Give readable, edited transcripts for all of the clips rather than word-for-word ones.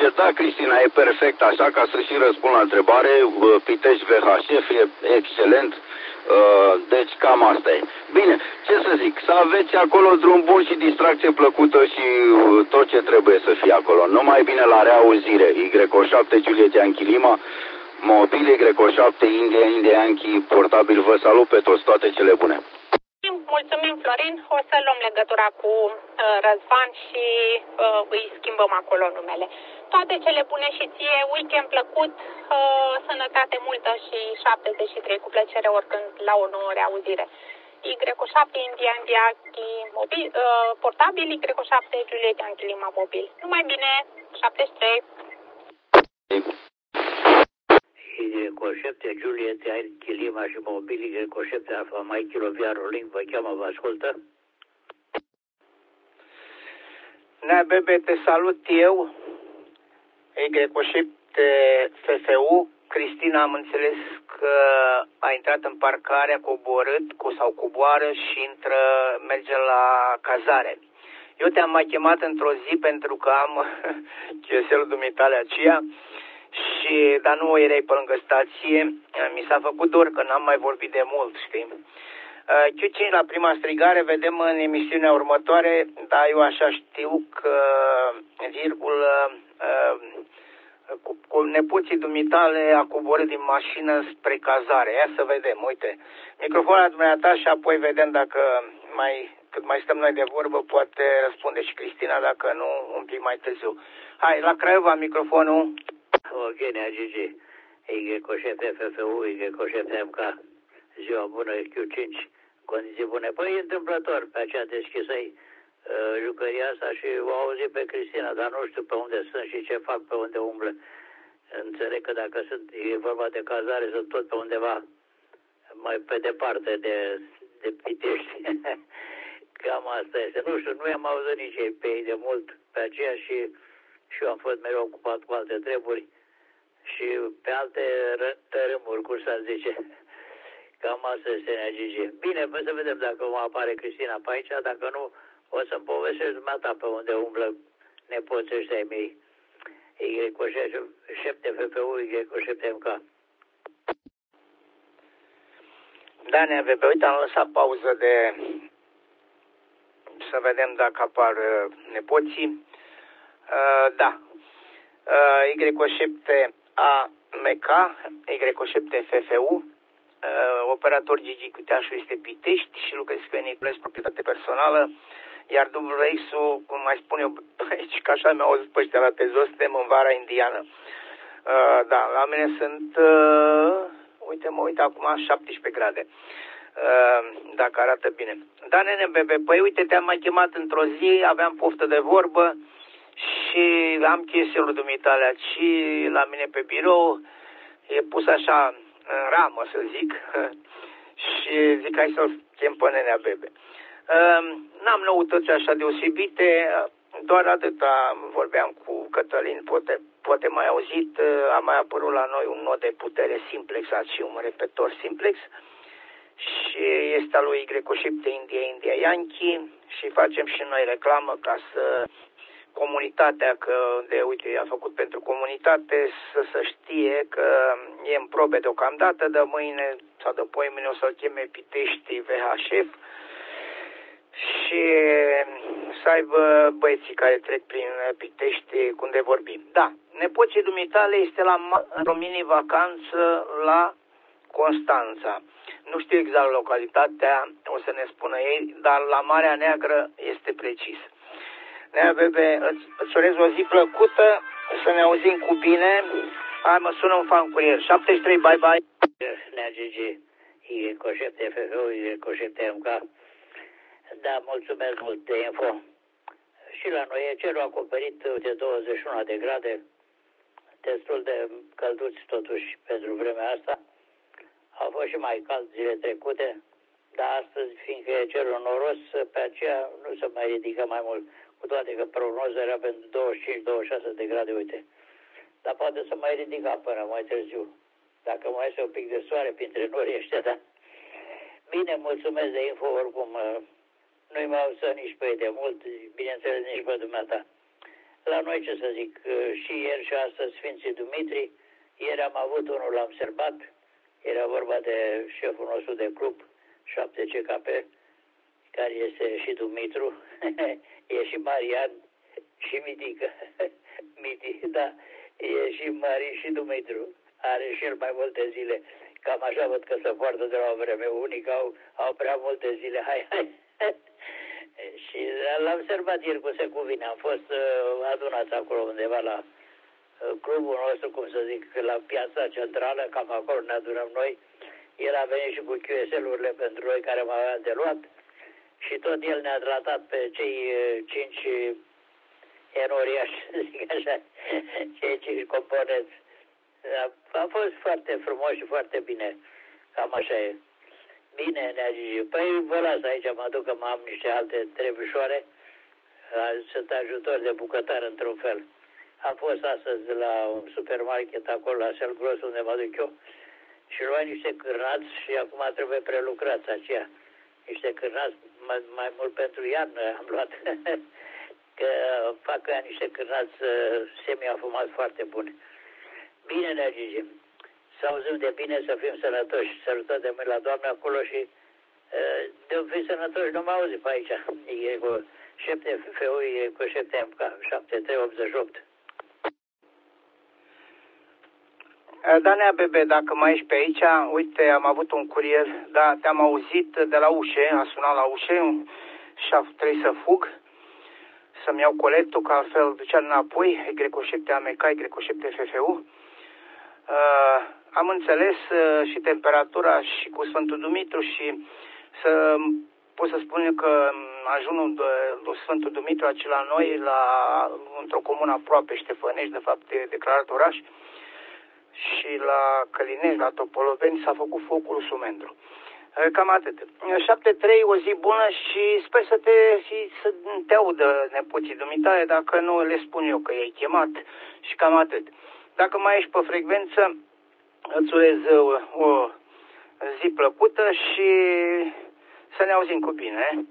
Da, Cristina, e perfect așa, ca să și răspund la întrebare. Pitești VHF e excelent. Deci cam asta e. Bine, ce să zic, să aveți acolo drum bun și distracție plăcută și tot ce trebuie să fie acolo. Numai bine la reauzire. Y7 Juliet Yankee Lima, mobil Y7 India Yankee, portabil, vă salut pe toți, toate cele bune. Mulțumim, Florin. O să luăm legătura cu Răzvan și îi schimbăm acolo numele. Toate cele bune și ție, weekend plăcut, sănătate multă și 73 cu plăcere oricând la o nouă reauzire. Y7 India mobil, portabil, Y7 Juliet Yankee Lima mobil. Numai bine, 73. Y7 Juliet Yankee Lima și mobil, Y7 Alfa Mike Kilo Via Rolling, vă cheamă, vă ascultă. Nea Bebe, te salut eu. Y7 FFU. Cristina, am înțeles că a intrat în parcare, a coborât sau coboară și merge la cazare. Eu te-am mai chemat într-o zi pentru că am cheselul dumitale aceea, dar nu erai pe lângă stație. Mi s-a făcut dor că n-am mai vorbit de mult, știi? Q5 la prima strigare, vedem în emisiunea următoare, dar eu așa știu că, cu nepoții dumitale a coborât din mașină spre cazare. Ia să vedem, uite, microfonul dumneata și apoi vedem dacă cât mai stăm noi de vorbă, poate răspunde și Cristina, dacă nu, un pic mai târziu. Hai, la Craiova, microfonul. Ok, Nea Gigi, Y7 FFU, Y7 MK, ziua bună, Q5, condiții bune. Păi, întâmplător, pe aceea deschisă-i jucăria asta și o auzi pe Cristina, dar nu știu pe unde sunt și ce fac, pe unde umblă. Înțeleg că dacă e vorba de cazare, sunt tot pe undeva mai pe departe de Pitești. Cam asta este. Nu știu, nu i-am auzit nici ei pe ei de mult pe aceea și eu am fost mereu ocupat cu alte treburi și pe alte tărâmuri, cum să zice. Cam asta este, Nea Gigi. Bine, să vedem dacă mă apare Cristina pe aici, dacă nu, o să-mi povestești dumneata pe unde umblă nepoții ăștia ai mei. Y7 FFU, Y7 MK. Da, Nea Bebe, uite, am lăsat pauză să vedem dacă apar nepoții. Da. Y7 AMK, Y7 FFU, operator Gigi Cuteașu este Pitești și lucrez pe Niculescu, proprietate personală, iar WX-ul, cum mai spun eu aici, că așa mi-au auzit pe ăștia la Tezos, suntem în vara indiană. Da, la mine sunt, uite, mă uit acum, 17 grade. Dacă arată bine. Da, nene Bebe, păi uite, te-am mai chemat într-o zi, aveam poftă de vorbă și am cheselul dumitale aici la mine pe birou, e pus așa în ramă, să zic, și zic, hai să-l chem pe nenea Bebe. N-am noutăți așa deosebite, doar atâta vorbeam cu Cătălin, poate mai auzit, a mai apărut la noi un nod de putere simplex, și un repetor simplex, și este al lui Y7 India Yankee și facem și noi reclamă ca să comunitatea, că de uite a făcut pentru comunitate, să știe că e în probe deocamdată, de mâine sau de poimâine o să-l cheme Pitești VHF și să aibă băieții care trec prin Pitești cum de vorbim. Da, nepoții dumitale este într-o mini-vacanță la Constanța. Nu știu exact localitatea, o să ne spună ei, dar la Marea Neagră este precis. Nea Bebe, îți urez o zi plăcută, să ne auzim cu bine. Hai, mă sună un fan curier. 73, bye bye. Nea Gigi, Y7 FFU, Y7 MK. Da, mulțumesc mult de info. Și la noi e cerul acoperit de 21 de grade, destul de călduți totuși pentru vremea asta. Au fost și mai cald zile trecute, dar astăzi, fiindcă e cerul noros, pe aceea nu se mai ridică mai mult. Cu toate că prognoza era pentru 25-26 de grade, uite. Dar poate să mai ridica până mai târziu. Dacă mai este un pic de soare printre norii ăștia, da? Bine, mulțumesc de info, oricum nu-i mai auză nici pe ei de mult, bineînțeles nici pe dumneata. la noi, ce să zic, și ieri și astăzi Sfinții Dumitri. Ieri am avut unul, l-am serbat. Era vorba de șeful nostru de club, 7 CKP, care este și Dumitru, e și Marian și Mitică. Miti, da, e și Mari și Dumitru. Are și el mai multe zile. Cam așa văd că se poartă de la o vreme. Unii au prea multe zile. Hai. Și l-am serbat ieri cu se cuvine. Am fost adunați acolo undeva la clubul nostru, cum să zic, la piața centrală, cam acolo ne adunăm noi. El a venit și cu QSL-urile pentru noi care mai aveam de luat și tot el ne-a tratat pe cei 5 enoriași, zic așa, cei 5 componenți. A fost foarte frumos și foarte bine, cam așa e. Bine, Nea Gigi. Păi vă las aici, mă duc că am niște alte trebușoare, sunt ajutor de bucătar într-un fel. Am fost astăzi la un supermarket acolo, la Selgros, unde mă duc eu, și luam niște cârnați și acum trebuie prelucrați aceia. Niște cârnați mai mult pentru iarnă am luat, că fac niște cârnați semi-afumați foarte bune. Bine, Nea Gigi. Să auzim de bine, să fim sănătoși. Sărutăm de mâini la Doamne acolo și de fi sănătoși nu mă auzi pe aici. E cu 7 FFU, e cu 7 MK, 7388. Danea Bebe, dacă mai ești pe aici, uite, am avut un curier, da, te-am auzit de la ușe, a sunat la ușe și trebuie să fug, să-mi iau colectul, că altfel ducea înapoi, Y7 AMK, Y7 FFU. Am înțeles și temperatura și cu Sfântul Dumitru și pot să spun că ajunul lui Sfântul Dumitru, acela noi, într-o comună aproape Ștefănești, de fapt declarat oraș, și la Călinești, la Topoloveni, s-a făcut focul Sumendru. Cam atât. 7-3, o zi bună și sper să te audă nepoții dumitale, dacă nu le spun eu că i-ai chemat și cam atât. Dacă mai ești pe frecvență, îți urez o zi plăcută și să ne auzim cu bine.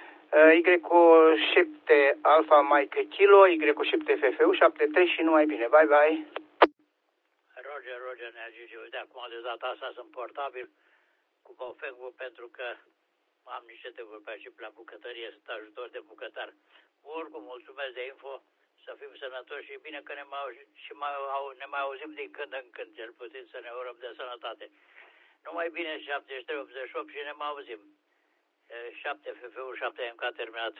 Y7 Alpha Mike Kilo, Y7 FFU, 73 și numai bine. Bye, bye! Roger, Nea Gigi. Uite, acum de data asta sunt portabil cu Bofengul pentru că am niște treburi pe aici la bucătărie, sunt ajutor de bucătar. Oricum, mulțumesc de info, să fim sănătoși și bine că ne mai auzim din când în când, cel puțin să ne urăm de sănătate. Numai bine, 7388 și ne mai auzim. 7 FFU, 7 MK terminat.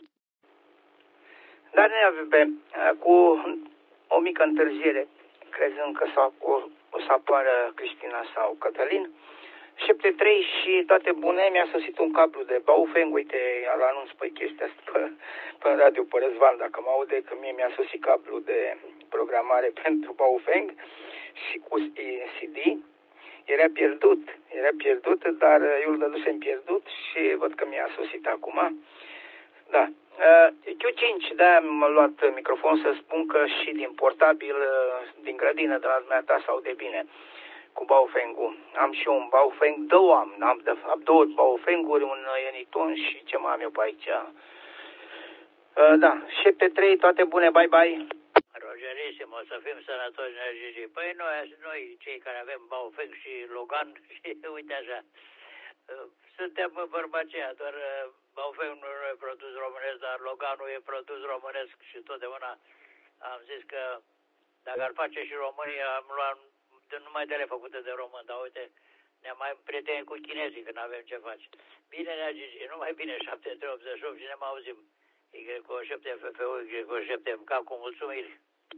Dar cu o mică întârziere, crezând că o să apară Cristina sau Cătălin, 7-3 și toate bune, mi-a sosit un cablu de Baofeng, uite, îl anunț pe chestia asta pe radio, pe Răzvan, dacă mă aude, că mie mi-a sosit cablu de programare pentru Baofeng și cu CD. Era pierdut, dar eu îl dădusem pierdut și văd că mi-a sosit acum. Da. Q5, da, am luat microfon să spun că și din portabil, din grădină de la dumneata se aude bine cu Baofeng-ul. Am și un Baofeng, am de fapt două Baofeng-uri, un Eniton și ce mai am eu pe aici. Da, 7-3, toate bune, bye. Rogerisimo, o să fim sănătoși, Nea Gigi. Păi noi, cei care avem Baofeng și Logan, și uite așa, suntem bărbaceia, doar Baofeng nu e produs românesc, dar Loganul e produs românesc și totdeauna am zis că dacă ar face și România, am luat numai de ele făcute de român, dar uite, ne-am mai prieteni cu chinezii când avem ce face. Bine, Nea Gigi, numai bine, 7388 și ne mai auzim. Y7 FFU, Y7 MK, cu mulțumiri.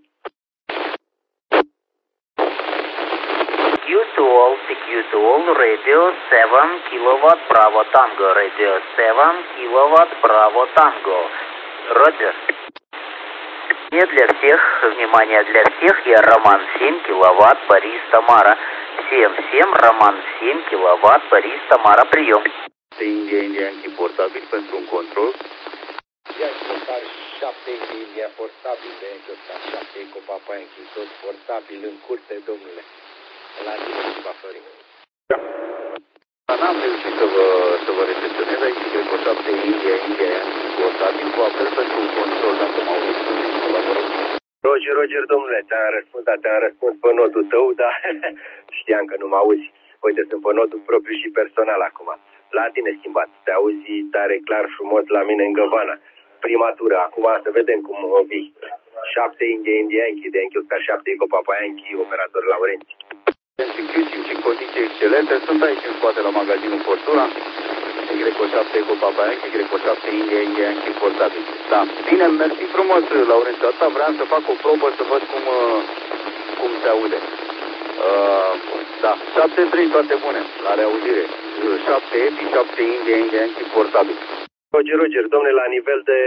PQ2, Radio 7 kW Bravo Tango, Radio 7 kW Bravo Tango. Roger. Не для всех, внимание, для всех, я Роман 7 киловатт, Борис Тамара. 7-7, Роман 7 киловатт, Борис Тамара, прием. India portabil pentru un control. Iar 7 India portabil de Jostar 7 cu Papa Yankee, tot portabil în curte, domnule. La tine, Florin. n-am reușit să vă recepționez aici, cred că 7 India Yankee portabil cu apel pentru control, dacă mă auziți cu colaborări. Roger, domnule, te-am răspuns pe notul tău, dar știam că nu mă auzi. Uite, sunt pe notul propriu și personal acum. La tine schimbat, te auzi tare clar frumos la mine în Găvana. Prima tură, acum să vedem cum o vii. 7 India Yankee, de Yankee Oscar 7 Eco Papa Yankee, operator Laurenți. Execution și condiții excelente, sunt aici în spate la magazinul Fortuna. Greco 7 Eco Papa Yankee, Greco 7 India Yankee portabil. Da, bine, mersi frumos, Laurențiu. Asta vreau să fac o probă să văd cum se aude. Da, 7-3, toate bune, la reauzire. 7 Epi, 7 India Yankee portabil. Roger, domnule, la nivel de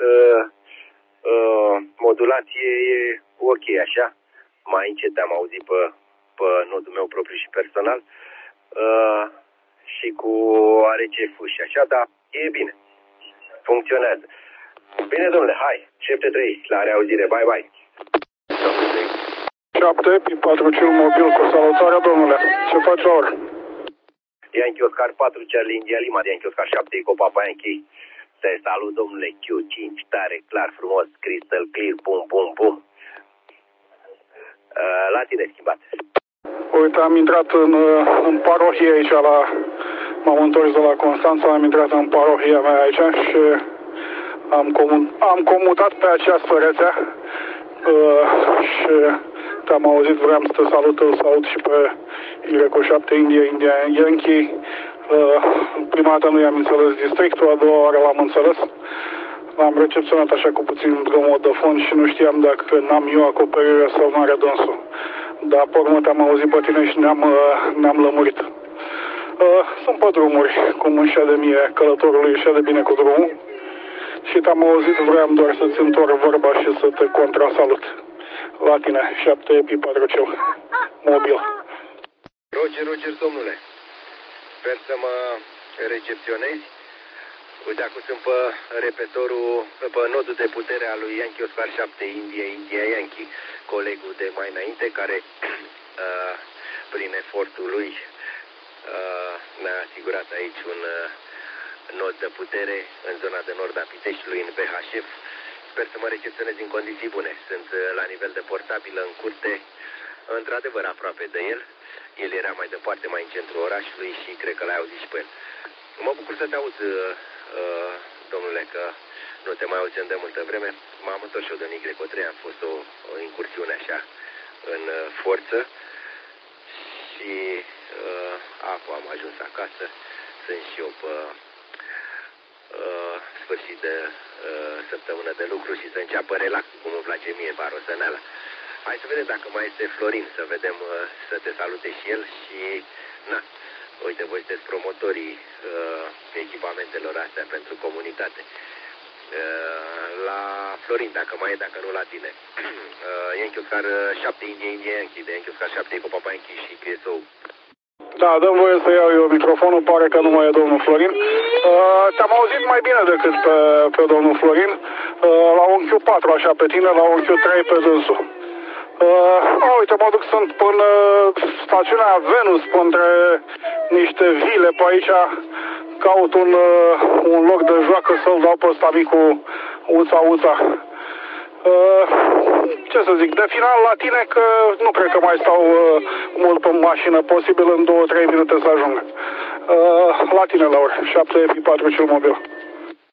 modulație e ok, așa? Mai încet te-am auzit pe notul meu propriu și personal. Și cu oarece fuși, așa, dar e bine. Funcționează. Bine, domnule, hai, 7-3, la reauzire, bye. 7 Epi, 4 Ciul mobil cu salutare, domnule. Ce faci la oră? Yankee Oscar 4, Charlie India Lima, de Yankee Oscar 7, Eco Papa Yankee. Te salut, domnule, Q5, tare, clar, frumos, crystal clear, pum. La tine schimbat. Uite, am intrat în parohie aici, m-am întors de la Constanța, am intrat în parohia mea aici și am comutat pe această rețea și te-am auzit, vreau să te salut și pe Greco 7 India Yankee. Prima dată nu i-am înțeles districtul, a doua oară l-am înțeles. L-am recepționat așa cu puțin zgomot de fond și nu știam dacă n-am eu acoperire sau n-are dânsul. Dar pe urmă te-am auzit pe tine și ne-am lămurit. Sunt pe drumuri, cum își de mie călătorului își de bine cu drumul. Și te-am auzit, vreau doar să-ți întorc vorba și să te contrasalut. La tine, 7 Epi 4 Ciul mobil. Roger, domnule. Sper să mă recepționezi. Uite, acum sunt pe repetorul, pe nodul de putere al lui Yankee Oscar 7 India Yankee, colegul de mai înainte, care prin efortul lui ne-a asigurat aici un nod de putere în zona de nord a Piteștiului, în VHF. Sper să mă recepționez în condiții bune. Sunt la nivel de portabilă în curte, într-adevăr aproape de el. El era mai departe, mai în centrul orașului și cred că l-ai auzit și pe el. Mă bucur să te aud, domnule, că nu te mai auzim de multă vreme. M-am întors și eu de Greco 3, am fost o incursiune așa în forță și acum am ajuns acasă. Sunt și eu pe sfârșit de săptămână de lucru și să înceapă relaxul, cum îmi place mie, barosăneala. Hai să vedem dacă mai este Florin, să vedem, să te salute și el și, na, uite, voi sunteți promotorii echipamentelor astea pentru comunitate. La Florin, dacă mai e, dacă nu la tine. Yankee Oscar 7 India Yankee, de Yankee Oscar 7 Eco Papa Yankee și QSO. Da, dăm voie să iau eu microfonul, pare că nu mai e domnul Florin. Te-am auzit mai bine decât pe domnul Florin. La un Q4 așa pe tine, la un Q3 pe dânsul. Uite, mă duc, sunt până stațiunea Venus, între niște vile pe aici, caut un loc de joacă să-l dau pe ăsta micu uța. Ce să zic, de final la tine, că nu cred că mai stau mult pe mașină, posibil în 2-3 minute să ajung. La tine, Laura, 7 Epi 4 Ciul mobil.